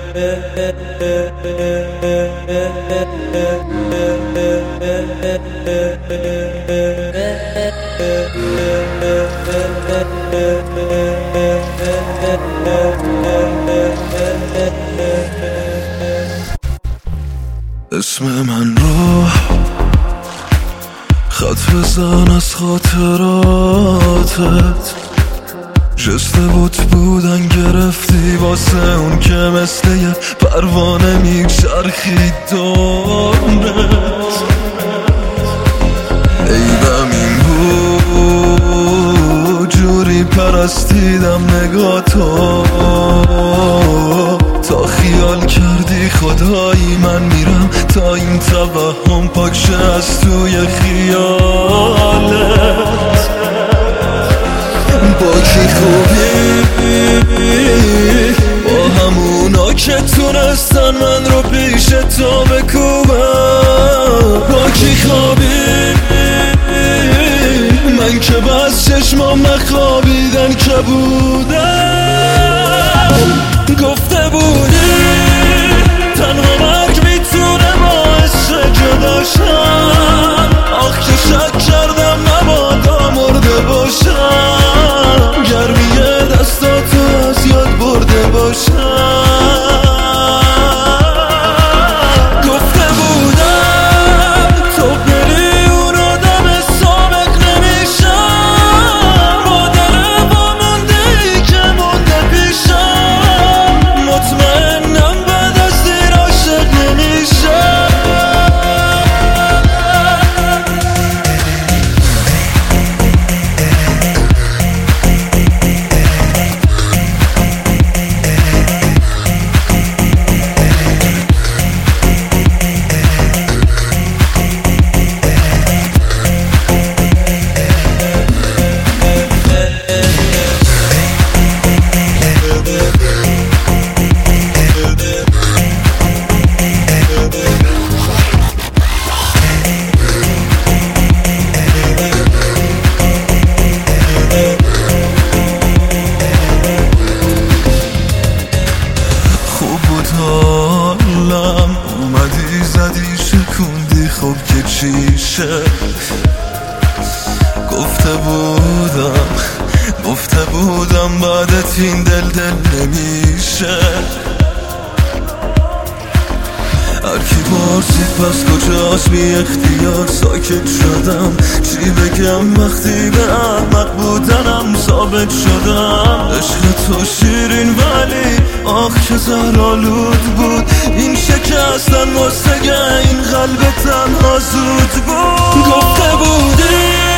اسم من رو خط بزن از خاطراتت، جست بودن گرفتی واسه اون که مثل یه پروانه میچرخید دورت. عیبم این بود جوری پرستیدم نگاتو تا خیال کردی خدایی من میرم تا این توهم پاک شه از توی خیالت. با کی خوبی با همونا که تونستن من رو پیش تو بکوبم. با کی خوابی من که بس چشمام نخوابیدن که بودم. گفته بودی تنها مرگ میتونه باعث جداشم، آخ که شک کردم نبادا مرده باشم، گرمی دستاتو از یاد برده باشم. گفته بودم تو بری اون آدم سابق نمیشم، با دل با مونده ای که مونده پیشم، مطمئنم بعد از دیر عاشق نمیشم. حالم اومدی زدی شکوندی خب که چیشه. گفته بودم بعدت این دل نمیشه. هر کی پرسید پس کجاست بی اختیار ساکت شدم، چی بگم وقتی به احمق بودنم ثابت شدم. عشق تو شیرین ولی آخ که زهرآلود بود، این شکستن واسه این قلب تنها زود بود. گفته بودی